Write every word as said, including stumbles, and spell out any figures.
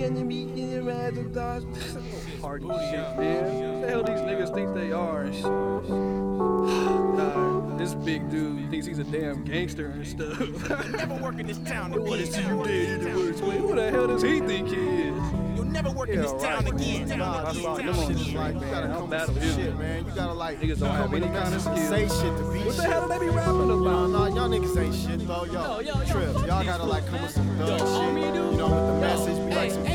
Party shit, man. What the hell these niggas think they are and shit? Nah, this big dude thinks he's a damn gangster and stuff. Never work in this town What is again. you dead? Who the hell does he think he is? You'll never work in Yeah, this town right. again. Nah, I saw these them on the shit is street, like, you man. gotta I'll come with battle some him. shit, man. You gotta like Niggas don't have come with any a kind of message and skills. say shit to be What the shit. hell do they be rapping Nah, about? nah, y'all niggas ain't shit though. Y'all Yo, yo, yo, trip. fuck Y'all these gotta like fools, come with man. some dumb Yo, shit. homie, dude. You know, with the Yo, message, be like hey, some